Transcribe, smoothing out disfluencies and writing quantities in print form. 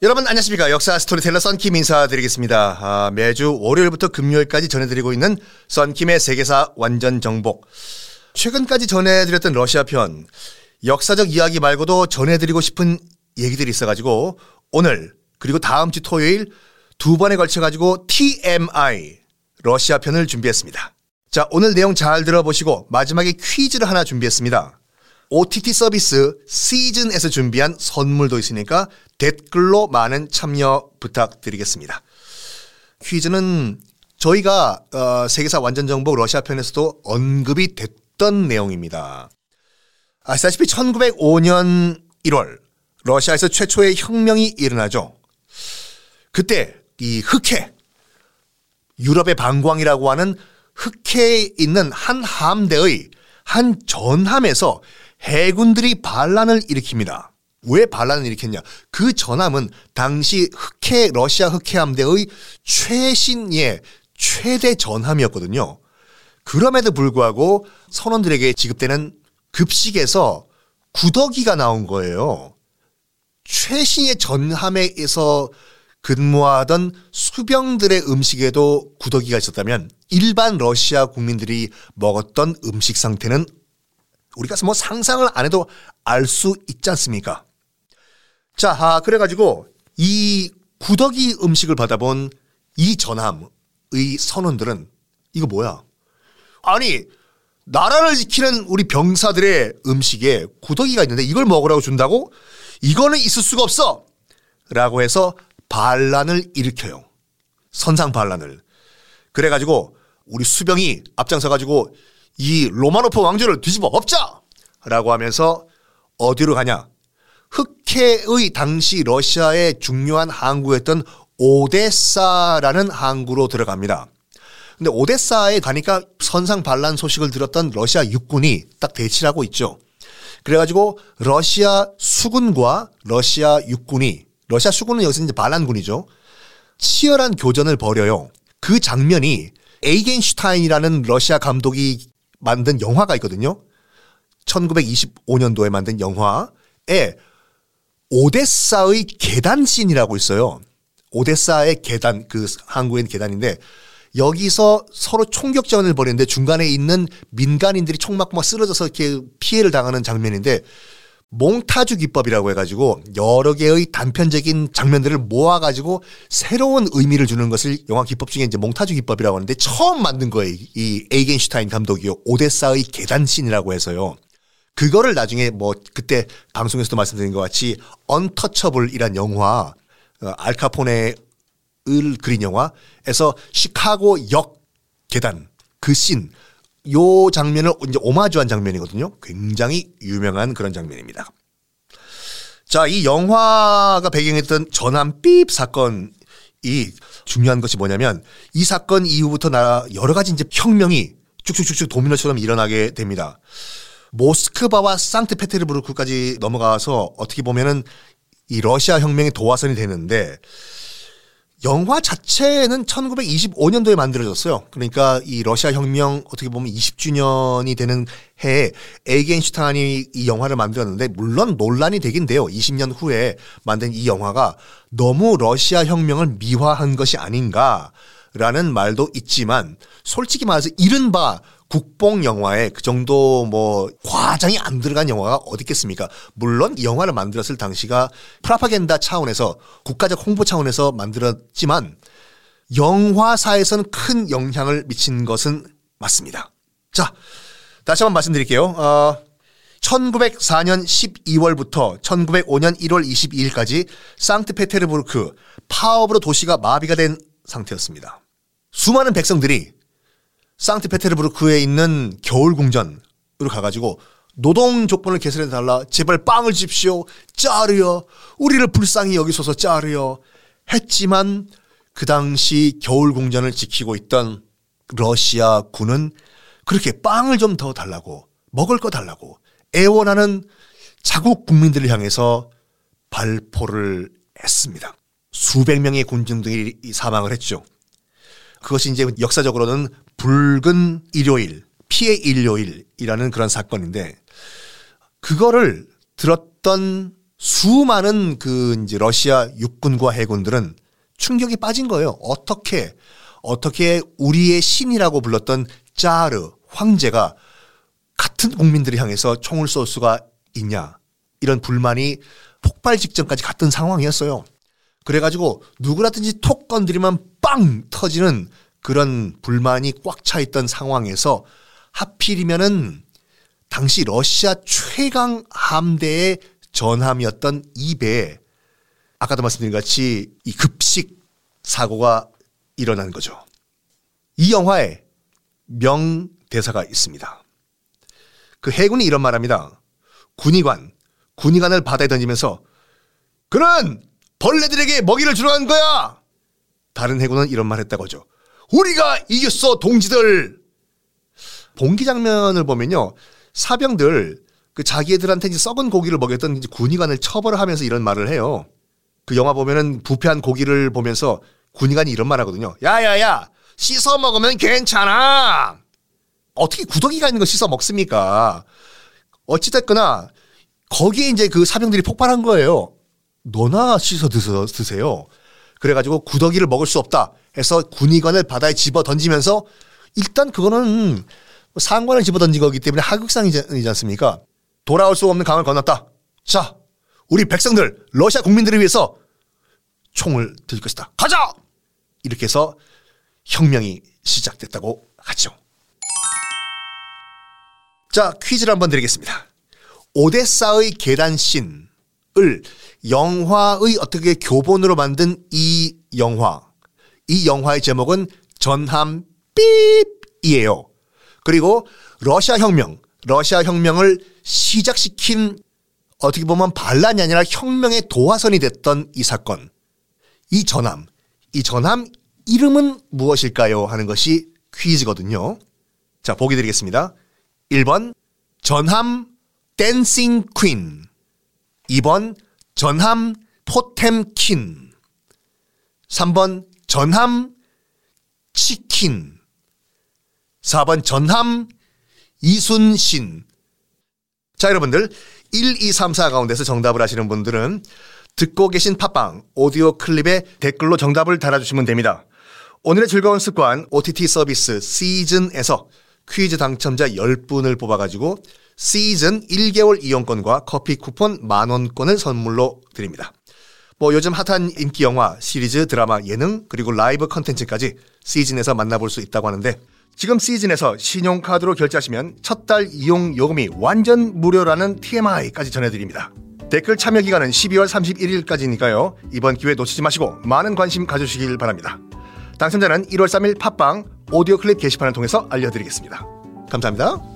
여러분 안녕하십니까. 역사 스토리텔러 썬킴 인사드리겠습니다. 매주 월요일부터 금요일까지 전해드리고 있는 썬킴의 세계사 완전 정복. 최근까지 전해드렸던 러시아 편 역사적 이야기 말고도 전해드리고 싶은 얘기들이 있어가지고 오늘 그리고 다음 주 토요일 두 번에 걸쳐가지고 TMI 러시아 편을 준비했습니다. 자, 오늘 내용 잘 들어보시고 마지막에 퀴즈를 하나 준비했습니다. OTT 서비스 시즌에서 준비한 선물도 있으니까 댓글로 많은 참여 부탁드리겠습니다. 퀴즈는 저희가 세계사 완전정복 러시아 편에서도 언급이 됐던 내용입니다. 아시다시피 1905년 1월 러시아에서 최초의 혁명이 일어나죠. 그때 이 흑해, 유럽의 방광이라고 하는 흑해에 있는 한 함대의 한 전함에서 해군들이 반란을 일으킵니다. 왜 반란을 일으켰냐? 그 전함은 당시 러시아 흑해 함대의 최신의 최대 전함이었거든요. 그럼에도 불구하고 선원들에게 지급되는 급식에서 구더기가 나온 거예요. 최신의 전함에서 근무하던 수병들의 음식에도 구더기가 있었다면 일반 러시아 국민들이 먹었던 음식 상태는 우리가 뭐 상상을 안 해도 알 수 있지 않습니까? 자, 그래가지고 이 구더기 음식을 받아본 이 전함의 선원들은 이거 뭐야? 아니, 나라를 지키는 우리 병사들의 음식에 구더기가 있는데 이걸 먹으라고 준다고? 이거는 있을 수가 없어! 라고 해서 반란을 일으켜요. 선상 반란을. 그래가지고 우리 수병이 앞장서가지고 이 로마노프 왕조를 뒤집어 엎자! 라고 하면서 어디로 가냐? 흑해의 당시 러시아의 중요한 항구였던 오데사라는 항구로 들어갑니다. 근데 오데사에 가니까 선상 반란 소식을 들었던 러시아 육군이 딱 대치를 하고 있죠. 그래가지고 러시아 수군과 러시아 육군이, 러시아 수군은 여기서 이제 반란군이죠. 치열한 교전을 벌여요. 그 장면이 에이겐슈타인이라는 러시아 감독이 만든 영화가 있거든요. 1925년도에 만든 영화에 오데사의 계단 씬이라고 있어요. 오데사의 계단, 그 항구엔 계단인데 여기서 서로 총격전을 벌이는데 중간에 있는 민간인들이 총 맞고 막 쓰러져서 이렇게 피해를 당하는 장면인데 몽타주 기법이라고 해가지고 여러 개의 단편적인 장면들을 모아가지고 새로운 의미를 주는 것을 영화 기법 중에 이제 몽타주 기법이라고 하는데 처음 만든 거예요. 이 에이겐슈타인 감독이요. 오데사의 계단 씬이라고 해서요. 그거를 나중에 뭐 그때 방송에서도 말씀드린 것 같이 언터처블이란 영화, 알카포네를 그린 영화에서 시카고 역 계단 그 씬, 요 장면을 이제 오마주한 장면이거든요. 굉장히 유명한 그런 장면입니다. 자, 이 영화가 배경했던 전함 삐입 사건이 중요한 것이 뭐냐면 이 사건 이후부터 여러 가지 이제 혁명이 쭉쭉쭉쭉 도미노처럼 일어나게 됩니다. 모스크바와 상트페테르부르크까지 넘어가서 어떻게 보면은 이 러시아 혁명의 도화선이 되는데 영화 자체는 1925년도에 만들어졌어요. 그러니까 이 러시아 혁명 어떻게 보면 20주년이 되는 해에 에이겐슈타인이 이 영화를 만들었는데 물론 논란이 되긴 돼요. 20년 후에 만든 이 영화가 너무 러시아 혁명을 미화한 것이 아닌가라는 말도 있지만 솔직히 말해서 이른바 국뽕 영화에 그 정도 뭐 과장이 안 들어간 영화가 어디 있겠습니까? 물론 이 영화를 만들었을 당시가 프로파간다 차원에서 국가적 홍보 차원에서 만들었지만 영화사에서는 큰 영향을 미친 것은 맞습니다. 자, 다시 한번 말씀드릴게요. 1904년 12월부터 1905년 1월 22일까지 상트페테르부르크 파업으로 도시가 마비가 된 상태였습니다. 수많은 백성들이 상트페테르부르크에 있는 겨울궁전으로 가가지고 노동 조건을 개선해달라. 제발 빵을 줍시오. 짜르여. 우리를 불쌍히 여기소서 짜르여. 했지만 그 당시 겨울궁전을 지키고 있던 러시아 군은 그렇게 빵을 좀 더 달라고 먹을 거 달라고 애원하는 자국 국민들을 향해서 발포를 했습니다. 수백 명의 군중들이 사망을 했죠. 그것이 이제 역사적으로는 붉은 일요일, 피해 일요일이라는 그런 사건인데 그거를 들었던 수많은 그 이제 러시아 육군과 해군들은 충격에 빠진 거예요. 어떻게 우리의 신이라고 불렀던 짜르 황제가 같은 국민들을 향해서 총을 쏠 수가 있냐. 이런 불만이 폭발 직전까지 갔던 상황이었어요. 그래가지고 누구라든지 톡 건드리면 빵 터지는 그런 불만이 꽉 차 있던 상황에서 하필이면은 당시 러시아 최강 함대의 전함이었던 이 배에 아까도 말씀드린 같이 이 급식 사고가 일어난 거죠. 이 영화에 명대사가 있습니다. 그 해군이 이런 말합니다. 군의관을 바다에 던지면서 그는 벌레들에게 먹이를 주러 간 거야. 다른 해군은 이런 말 했다고 하죠. 우리가 이겼어 동지들. 봉기 장면을 보면요. 사병들 그 자기애들한테 이제 썩은 고기를 먹였던 군의관을 처벌을 하면서 이런 말을 해요. 그 영화 보면은 부패한 고기를 보면서 군의관이 이런 말 하거든요. 야야야 씻어 먹으면 괜찮아. 어떻게 구더기가 있는 거 씻어 먹습니까? 어찌됐거나 거기에 이제 그 사병들이 폭발한 거예요. 너나 씻어 드세요. 그래가지고 구더기를 먹을 수 없다 해서 군의관을 바다에 집어 던지면서 일단 그거는 상관을 집어 던진 거기 때문에 하극상이지 않습니까? 돌아올 수 없는 강을 건넜다. 자, 우리 백성들, 러시아 국민들을 위해서 총을 들고 것이다. 가자! 이렇게 해서 혁명이 시작됐다고 하죠. 자, 퀴즈를 한번 드리겠습니다. 오데사의 계단씬을 영화의 어떻게 교본으로 만든 이 영화의 제목은 전함 삐이에요. 그리고 러시아 혁명을 시작시킨 어떻게 보면 반란이 아니라 혁명의 도화선이 됐던 이 사건, 이 전함 이름은 무엇일까요? 하는 것이 퀴즈거든요. 자, 보기 드리겠습니다. 1번 전함 댄싱 퀸, 2번 전함 포템킨, 3번 전함 치킨, 4번 전함 이순신. 자, 여러분들 1, 2, 3, 4 가운데서 정답을 하시는 분들은 듣고 계신 팟빵 오디오 클립에 댓글로 정답을 달아주시면 됩니다. 오늘의 즐거운 습관 OTT 서비스 시즌에서 퀴즈 당첨자 10분을 뽑아가지고 시즌 1개월 이용권과 커피 쿠폰 10,000원권을 선물로 드립니다. 뭐 요즘 핫한 인기 영화, 시리즈, 드라마, 예능 그리고 라이브 컨텐츠까지 시즌에서 만나볼 수 있다고 하는데 지금 시즌에서 신용카드로 결제하시면 첫 달 이용 요금이 완전 무료라는 TMI까지 전해드립니다. 댓글 참여 기간은 12월 31일까지니까요. 이번 기회 놓치지 마시고 많은 관심 가져주시길 바랍니다. 당첨자는 1월 3일 팟빵 오디오 클립 게시판을 통해서 알려드리겠습니다. 감사합니다.